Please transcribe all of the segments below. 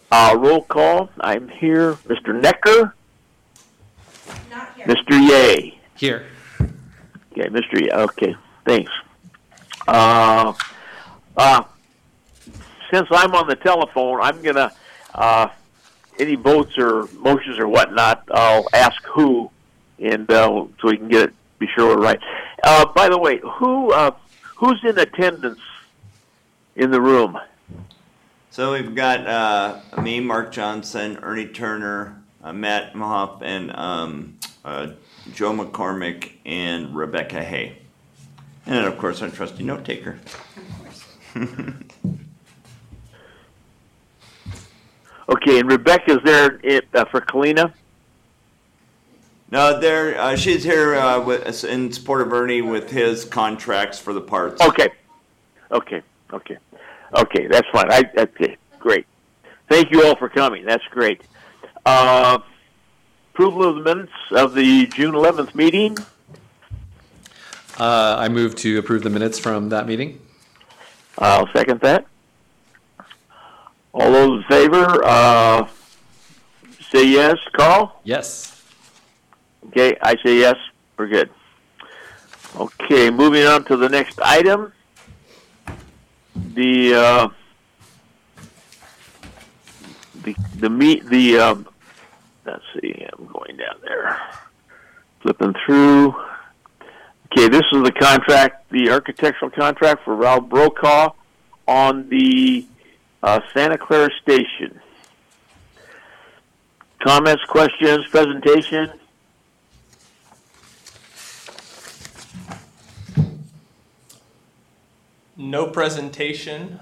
Roll call. I'm here. Mr. Necker? Not here. Mr. Ye? Here. Okay, Mr. Ye. Okay, thanks. Since I'm on the telephone, I'm going to, any votes or motions or whatnot, I'll ask who, and so we can get it, be sure we're right. By the way, who's in attendance in the room? So we've got me, Mark Johnson, Ernie Turner, Matt Mahoff, and Joe McCormick, and Rebecca Hay. And then, of course, our trusty note taker. Of course. Okay, and Rebecca's there for Kalina? No, she's here in support of Ernie with his contracts for the parts. Okay, that's fine. Okay, great. Thank you all for coming. That's great. Approval of the minutes of the June 11th meeting. I move to approve the minutes from that meeting. I'll second that. All those in favor, say yes. Carl? Yes. Okay, I say yes. We're good. Okay, moving on to the next item. Let's see, I'm going down there. Flipping through. Okay, this is the contract, the architectural contract for Ralph Brokaw on the Santa Clara Station. Comments, questions, presentation? No presentation,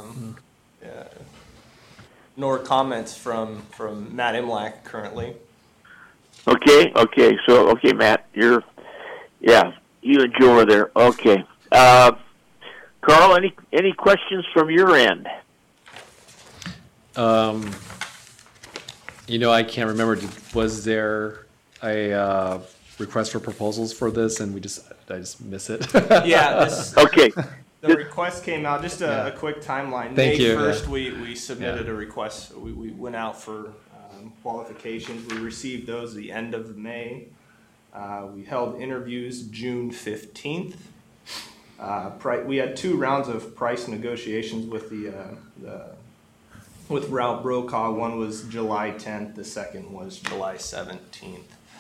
nor comments from Matt Imlach currently. Okay, Matt, you and Joe are there. Okay. Carl, any questions from your end? I can't remember. Was there a request for proposals for this, and did I just miss it? Yeah. Okay. The request came out, just a quick timeline. Thank you. May 1st, we submitted a request. We went out for qualifications. We received those at the end of May. We held interviews June 15th. We had 2 rounds of price negotiations with with Ralph Brokaw. One was July 10th. The second was July 17th.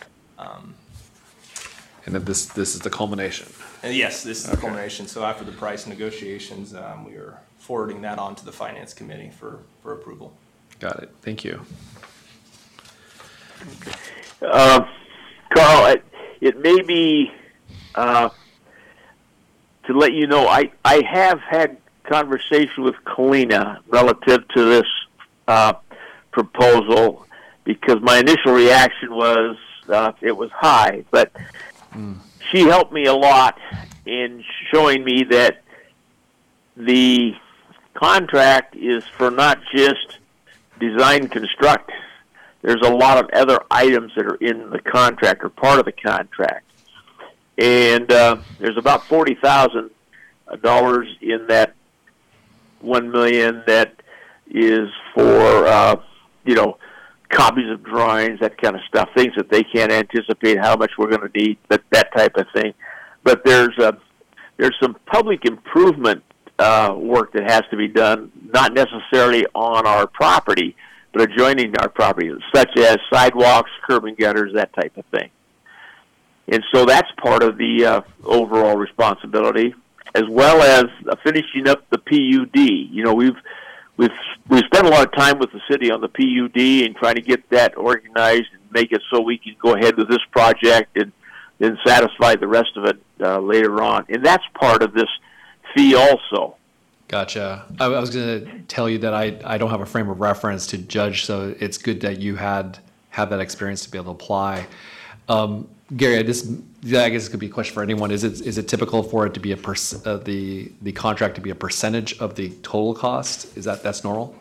And then this is the culmination. And yes, this is the culmination. So after the price negotiations, we are forwarding that on to the Finance Committee for approval. Got it. Thank you. Carl, it may be, to let you know, I have had conversation with Kalina relative to this proposal, because my initial reaction was it was high, but she helped me a lot in showing me that the contract is for not just design and construct. There's a lot of other items that are in the contract or part of the contract. And there's about $40,000 in that $1 million that is for, copies of drawings, that kind of stuff, things that they can't anticipate how much we're going to need, that type of thing. But there's some public improvement work that has to be done, not necessarily on our property, but adjoining our property, such as sidewalks, curb and gutters, that type of thing. And so that's part of the overall responsibility, as well as finishing up the PUD. We've spent a lot of time with the city on the PUD and trying to get that organized and make it so we can go ahead with this project and then satisfy the rest of it later on. And that's part of this fee also. Gotcha. I was going to tell you that I don't have a frame of reference to judge, so it's good that you had that experience to be able to apply. Gary, I guess it could be a question for anyone. Is it typical for it to be the contract to be a percentage of the total cost? That's normal?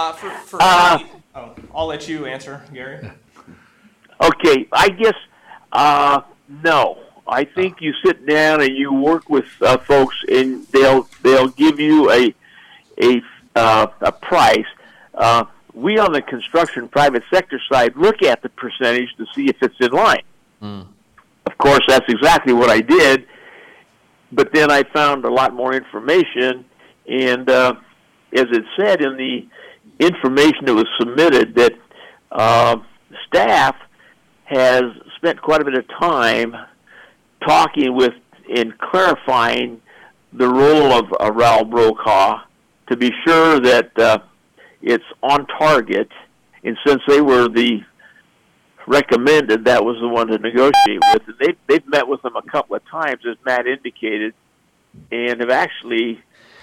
I'll let you answer, Gary. Okay, I guess no. I think you sit down and you work with folks, and they'll give you a price. we on the construction private sector side look at the percentage to see if it's in line. Of course, that's exactly what I did, but then I found a lot more information, and as it said in the information that was submitted, that staff has spent quite a bit of time talking with and clarifying the role of Raoul Brokaw to be sure that it's on target, and since they were the recommended, that was the one to negotiate with. And they've met with them a couple of times, as Matt indicated, and have actually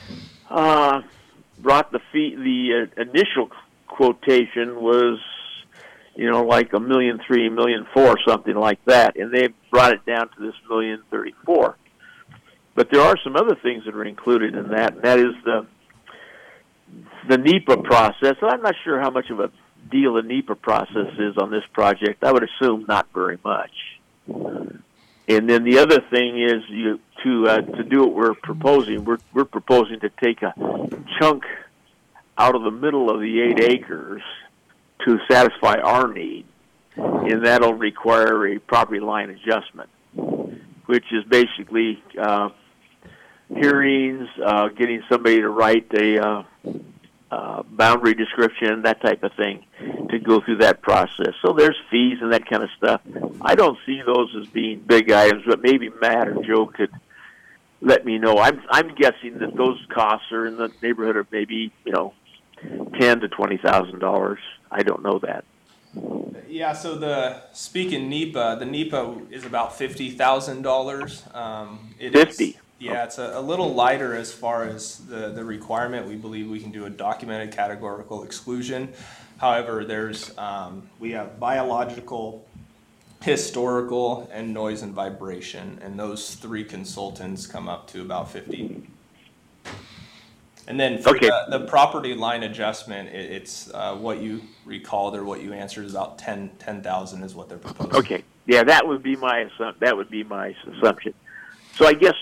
brought the fee. The initial quotation was, like $1,300,000, $1,400,000, something like that, and they've brought it down to this $1,034,000. But there are some other things that are included in that, and that is the NEPA process. I'm not sure how much of a deal the NEPA process is on this project. I would assume not very much. And then the other thing is to do what we're proposing. We're proposing to take a chunk out of the middle of the 8 acres to satisfy our need, and that'll require a property line adjustment, which is basically hearings, getting somebody to write a boundary description, that type of thing, to go through that process. So there's fees and that kind of stuff. I don't see those as being big items, but maybe Matt or Joe could let me know. I'm guessing that those costs are in the neighborhood of maybe $10,000 to $20,000. I don't know that. Yeah, so speaking NEPA, the NEPA is about $50,000. 50. Yeah, it's a little lighter as far as the requirement. We believe we can do a documented categorical exclusion. However, we have biological, historical, and noise and vibration, and those 3 consultants come up to about 50. And then for the property line adjustment, it's what you recalled or what you answered is about 10,000 is what they're proposing. Okay, yeah, that would be my assumption. So I guess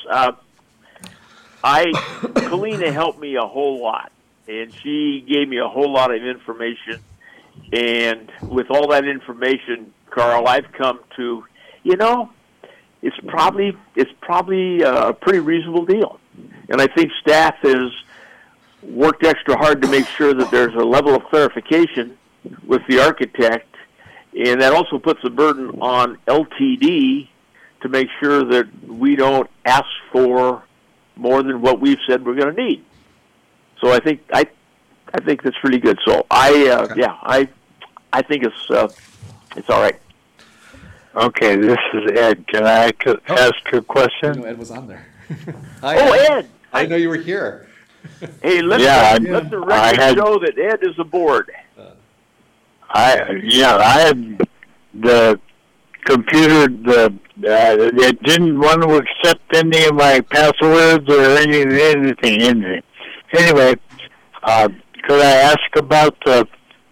Kalina helped me a whole lot, and she gave me a whole lot of information. And with all that information, Carl, I've come to, it's probably a pretty reasonable deal. And I think staff has worked extra hard to make sure that there's a level of clarification with the architect, and that also puts a burden on LTD to make sure that we don't ask for more than what we've said we're going to need. So I think that's really good. So I think it's all right. Okay, this is Ed. Can I ask a question? Ed was on there. Ed! I didn't know you were here. Hey, let the record show that Ed is aboard. I had the computer, it didn't want to accept any of my passwords or anything. Anyway, could I ask about the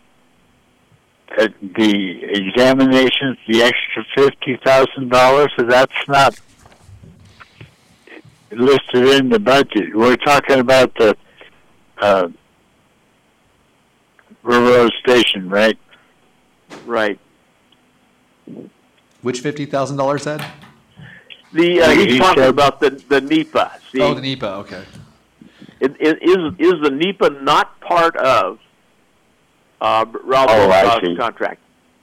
examinations, the extra $50,000? That's not listed in the budget. We're talking about the railroad station, right? Right. Which $50,000, Ed? He's talking about the NEPA. See? Oh, the NEPA. Okay. Is the NEPA not part of Ralph Broka's contract?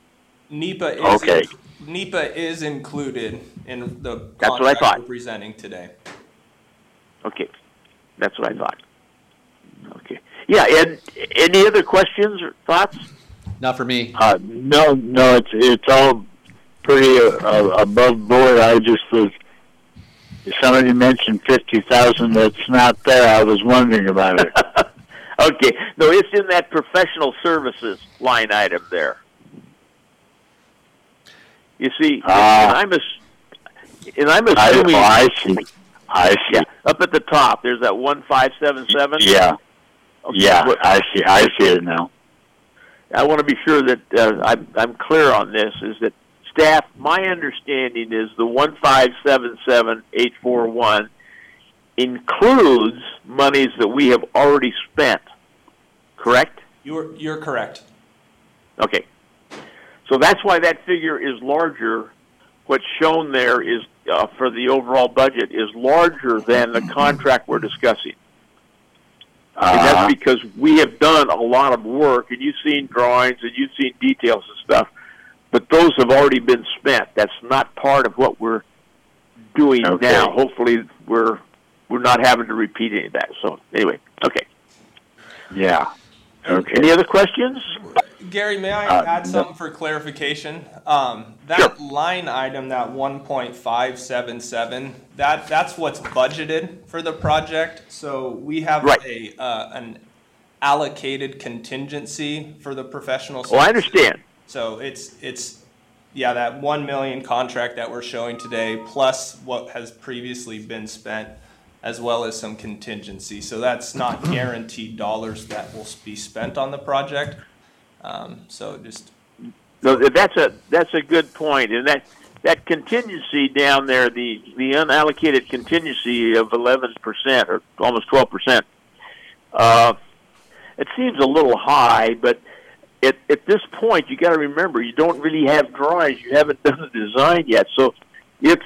NEPA is included in the That's what I thought. we're presenting today. Okay, that's what I thought. Okay. Yeah, Ed, any other questions or thoughts? Not for me. No, it's all pretty above board. I just was, somebody mentioned 50,000 that's not there. I was wondering about it. Okay, no, it's in that professional services line item there. You see, and I'm assuming. I see. Yeah, up at the top, there's that 1577. Yeah. Okay, yeah, I see it now. I want to be sure that I'm clear on this. Is that staff? My understanding is the 1577841 includes monies that we have already spent. Correct? You're correct. Okay. So that's why that figure is larger. What's shown there is, for the overall budget, is larger than the contract we're discussing. And that's because we have done a lot of work, and you've seen drawings and you've seen details and stuff, but those have already been spent. That's not part of what we're doing now. Hopefully we're not having to repeat any of that. So anyway, okay. Yeah. Okay. Any other questions? Gary, may I add something for clarification? That line item, that 1.577, that's what's budgeted for the project. So we have an allocated contingency for the professional services. Oh, I understand. So it's that 1 million contract that we're showing today, plus what has previously been spent, as well as some contingency. So that's not guaranteed dollars that will be spent on the project. So that's a good point, and that contingency down there, the unallocated contingency of 11% or almost 12%. It seems a little high, but at this point, you got to remember you don't really have drawings. You haven't done the design yet, so it's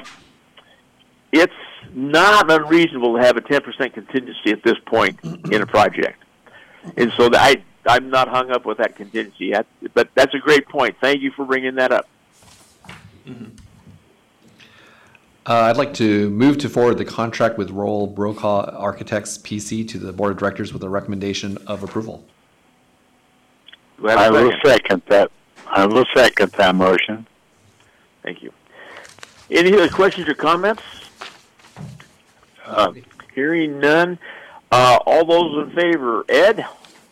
not unreasonable to have a 10% contingency at this point in a project. And so I'm not hung up with that contingency yet, but that's a great point. Thank you for bringing that up. Mm-hmm. I'd like to move to forward the contract with Roll Brokaw Architects PC to the Board of Directors with a recommendation of approval. I will second that. I will second that motion. Thank you. Any other questions or comments? Hearing none. All those in favor, Ed?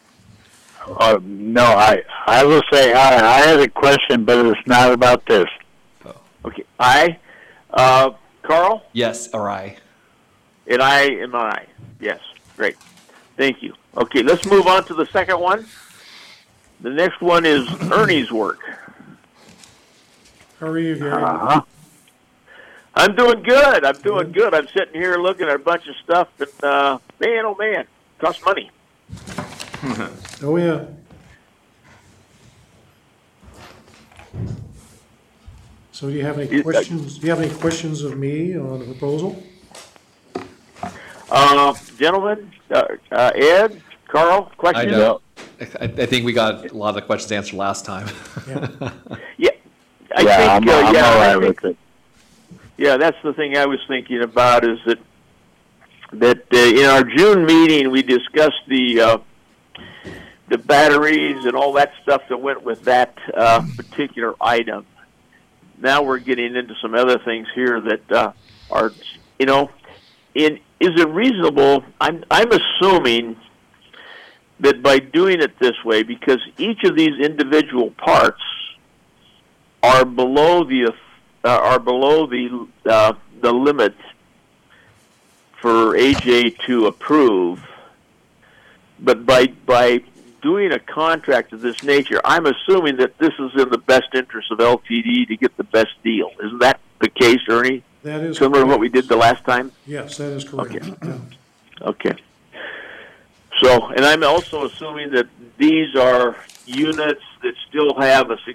No, I will say aye. I had a question, but it's not about this. Okay. Aye. Carl? Yes, or aye. And I am aye. Yes. Great. Thank you. Okay, let's move on to the second one. The next one is Ernie's work. How are you, Gary? I'm doing good. I'm sitting here looking at a bunch of stuff, and man, oh man, it costs money. Oh, yeah. So do you have any questions? Do you have any questions of me on the proposal? Gentlemen, Ed, Carl, questions? I know. I think we got a lot of the questions answered last time. Yeah. I'm all right with it. Yeah, that's the thing I was thinking about, is that in our June meeting we discussed the batteries and all that stuff that went with that particular item. Now we're getting into some other things here that are, is it reasonable? I'm assuming that by doing it this way, because each of these individual parts are below the limit for AJ to approve, but by doing a contract of this nature, I'm assuming that this is in the best interest of LTD to get the best deal. Isn't that the case, Ernie? That is similar correct. to what we did the last time? Yes, that is correct. Okay. Yeah. Okay. So, and I'm also assuming that these are units that still have a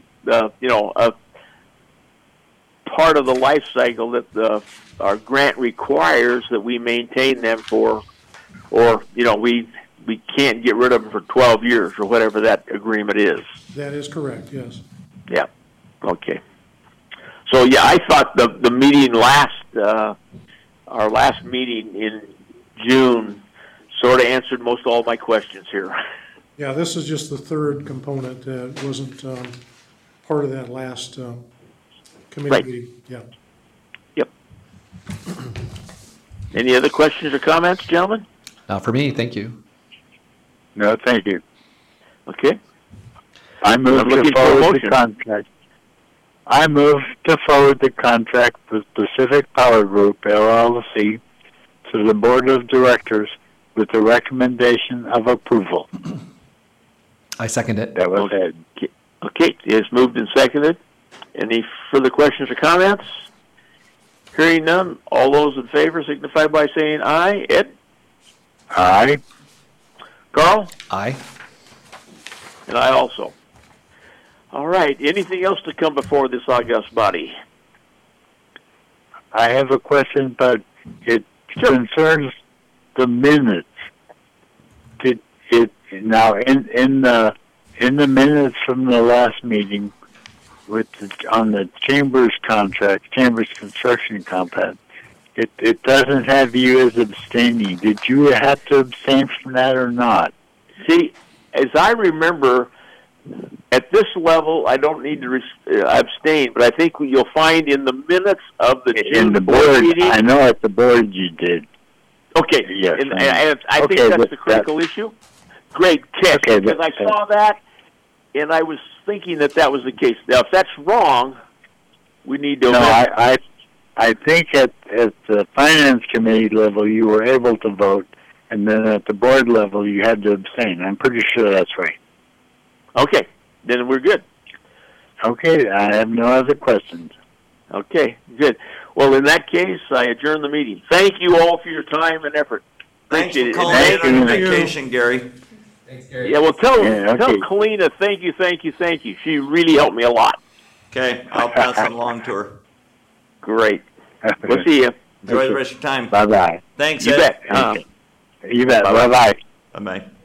part of the life cycle that our grant requires that we maintain them for, or we can't get rid of them for 12 years or whatever that agreement is. That is correct, yes. Yeah. Okay. So yeah, I thought the meeting our last meeting in June sort of answered most all my questions here. Yeah, this is just the third component that wasn't part of that last committee Right. meeting. Yeah. Yep. Any other questions or comments, gentlemen? For me, thank you. No, thank you. Okay. I move I'm to looking for a forward the motion. contract. I move to forward the contract with Pacific Power Group, LLC, to the Board of Directors with the recommendation of approval. I second it. That was it. Okay, it's moved and seconded. Any further questions or comments? Hearing none, all those in favor signify by saying aye. Ed? Aye. Carl? Aye. And I also. All right. Anything else to come before this august body? I have a question, but it concerns the minutes. Did it now in the minutes from the last meeting on the Chambers contract, Chambers construction compact? It doesn't have you as abstaining. Did you have to abstain from that or not? See, as I remember, at this level, I don't need to abstain, but I think you'll find in the minutes of the In the board, meeting. I know at the board you did. Okay, Yes, and I think okay, that's but the critical issue. Great catch, Okay, because but- I saw that, and I was thinking that was the case. Now, if that's wrong, we need to. No, I think at the finance committee level you were able to vote, and then at the board level you had to abstain. I'm pretty sure that's right. Okay, then we're good. Okay, I have no other questions. Okay, good. Well, in that case, I adjourn the meeting. Thank you all for your time and effort. Thanks Appreciate for it. calling And in thank on you. vacation, Gary. Yeah, well, tell Yeah, okay. Kalina thank you. She really helped me a lot. Okay, I'll pass it along to her. Great. We'll see you. Enjoy the rest of your time. Bye-bye. Thanks, You Ed. bet. You bet. Bye-bye. Bye-bye. Bye-bye.